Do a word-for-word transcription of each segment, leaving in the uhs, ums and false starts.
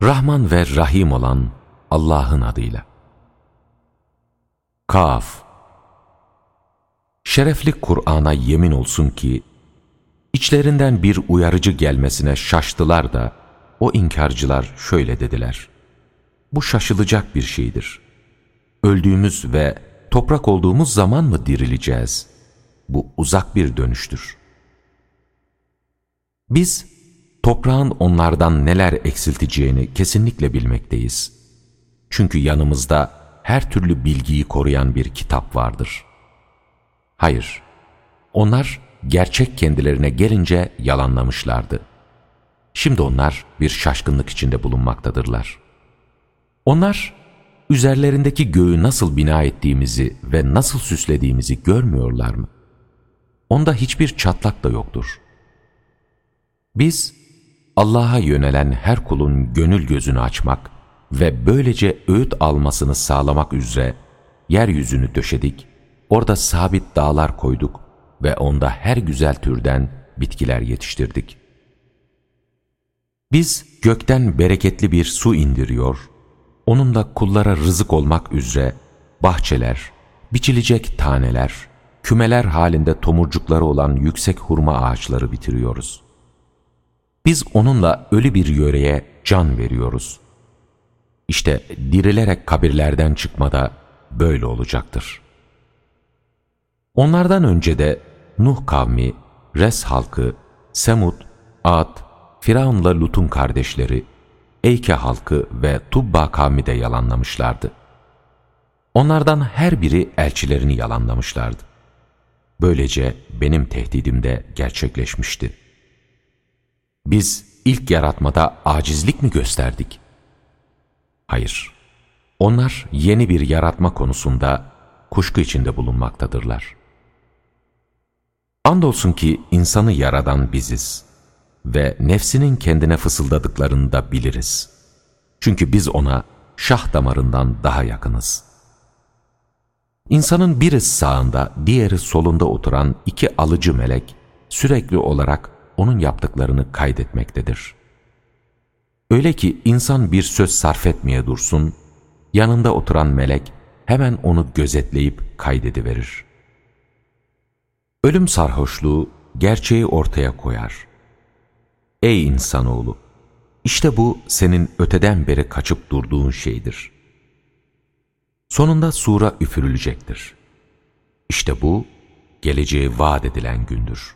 Rahman ve Rahim olan Allah'ın adıyla. Kaf. Şerefli Kur'an'a yemin olsun ki, içlerinden bir uyarıcı gelmesine şaştılar da, o inkarcılar şöyle dediler: bu şaşılacak bir şeydir. Öldüğümüz ve toprak olduğumuz zaman mı dirileceğiz? Bu uzak bir dönüştür. Biz, toprağın onlardan neler eksilteceğini kesinlikle bilmekteyiz. Çünkü yanımızda her türlü bilgiyi koruyan bir kitap vardır. Hayır, onlar gerçek kendilerine gelince yalanlamışlardı. Şimdi onlar bir şaşkınlık içinde bulunmaktadırlar. Onlar, üzerlerindeki göğü nasıl bina ettiğimizi ve nasıl süslediğimizi görmüyorlar mı? Onda hiçbir çatlak da yoktur. Biz, Allah'a yönelen her kulun gönül gözünü açmak ve böylece öğüt almasını sağlamak üzere yeryüzünü döşedik, orada sabit dağlar koyduk ve onda her güzel türden bitkiler yetiştirdik. Biz gökten bereketli bir su indiriyor, onunla kullara rızık olmak üzere bahçeler, biçilecek taneler, kümeler halinde tomurcukları olan yüksek hurma ağaçları bitiriyoruz. Biz onunla ölü bir yöreye can veriyoruz. İşte dirilerek kabirlerden çıkmada böyle olacaktır. Onlardan önce de Nuh kavmi, Res halkı, Semud, Ad, Firavun'la Lut'un kardeşleri, Eyke halkı ve Tubba kavmi de yalanlamışlardı. Onlardan her biri elçilerini yalanlamışlardı. Böylece benim tehdidim de gerçekleşmişti. Biz ilk yaratmada acizlik mi gösterdik? Hayır. Onlar yeni bir yaratma konusunda kuşku içinde bulunmaktadırlar. Andolsun ki insanı yaradan biziz ve nefsinin kendine fısıldadıklarını da biliriz. Çünkü biz ona şah damarından daha yakınız. İnsanın biri sağında, diğeri solunda oturan iki alıcı melek sürekli olarak onun yaptıklarını kaydetmektedir. Öyle ki insan bir söz sarf etmeye dursun, yanında oturan melek hemen onu gözetleyip kaydediverir. Ölüm sarhoşluğu gerçeği ortaya koyar. Ey insanoğlu! İşte bu senin öteden beri kaçıp durduğun şeydir. Sonunda sura üfürülecektir. İşte bu, geleceğe vaat edilen gündür.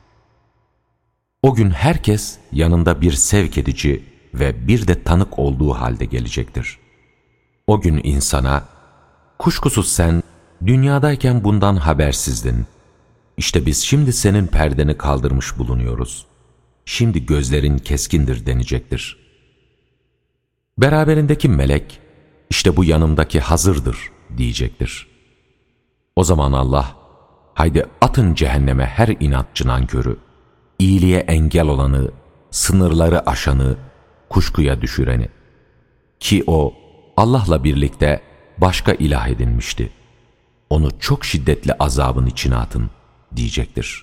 O gün herkes yanında bir sevk edici ve bir de tanık olduğu halde gelecektir. O gün insana, kuşkusuz sen dünyadayken bundan habersizdin. İşte biz şimdi senin perdeni kaldırmış bulunuyoruz. Şimdi gözlerin keskindir denecektir. Beraberindeki melek, işte bu yanımdaki hazırdır diyecektir. O zaman Allah, haydi atın cehenneme her inatçı nankörü, iyiliğe engel olanı, sınırları aşanı, kuşkuya düşüreni. Ki o, Allah'la birlikte başka ilah edinmişti. Onu çok şiddetli azabın içine atın diyecektir.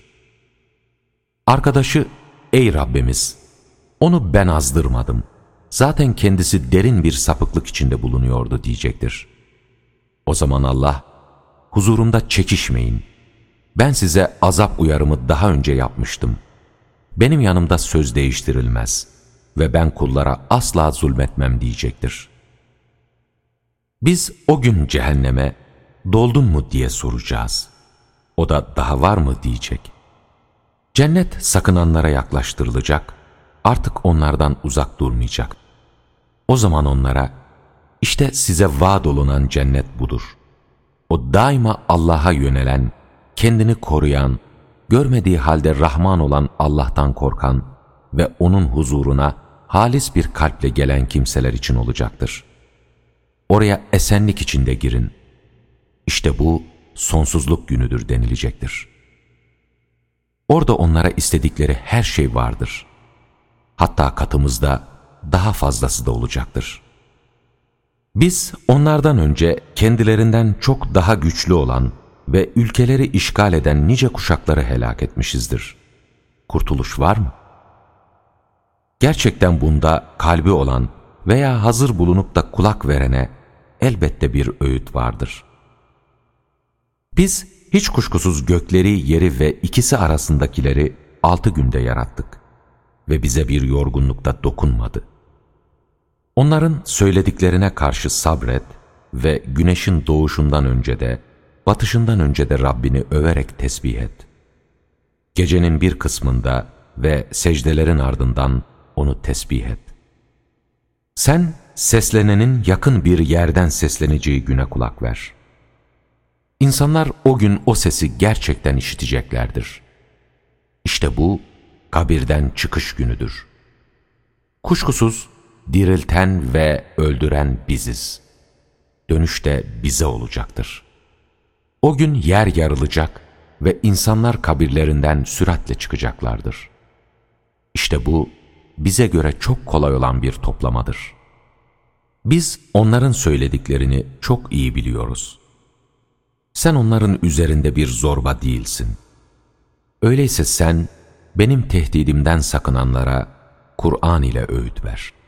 Arkadaşı, ey Rabbimiz, onu ben azdırmadım. Zaten kendisi derin bir sapıklık içinde bulunuyordu diyecektir. O zaman Allah, huzurumda çekişmeyin. Ben size azap uyarımı daha önce yapmıştım. Benim yanımda söz değiştirilmez ve ben kullara asla zulmetmem diyecektir. Biz o gün cehenneme, doldun mu diye soracağız. O da daha var mı diyecek. Cennet sakınanlara yaklaştırılacak, artık onlardan uzak durmayacak. O zaman onlara, işte size vaat olunan cennet budur. O daima Allah'a yönelen, kendini koruyan, görmediği halde Rahman olan Allah'tan korkan ve onun huzuruna halis bir kalple gelen kimseler için olacaktır. Oraya esenlik içinde girin. İşte bu sonsuzluk günüdür denilecektir. Orada onlara istedikleri her şey vardır. Hatta katımızda daha fazlası da olacaktır. Biz onlardan önce kendilerinden çok daha güçlü olan ve ülkeleri işgal eden nice kuşakları helak etmişizdir. Kurtuluş var mı? Gerçekten bunda kalbi olan veya hazır bulunup da kulak verene elbette bir öğüt vardır. Biz hiç kuşkusuz gökleri, yeri ve ikisi arasındakileri altı günde yarattık ve bize bir yorgunluk da dokunmadı. Onların söylediklerine karşı sabret ve güneşin doğuşundan önce de, batışından önce de Rabbini överek tesbih et. Gecenin bir kısmında ve secdelerin ardından onu tesbih et. Sen seslenenin yakın bir yerden sesleneceği güne kulak ver. İnsanlar o gün o sesi gerçekten işiteceklerdir. İşte bu kabirden çıkış günüdür. Kuşkusuz dirilten ve öldüren biziz. Dönüş de bize olacaktır. O gün yer yarılacak ve insanlar kabirlerinden süratle çıkacaklardır. İşte bu bize göre çok kolay olan bir toplamadır. Biz onların söylediklerini çok iyi biliyoruz. Sen onların üzerinde bir zorba değilsin. Öyleyse sen benim tehdidimden sakınanlara Kur'an ile öğüt ver.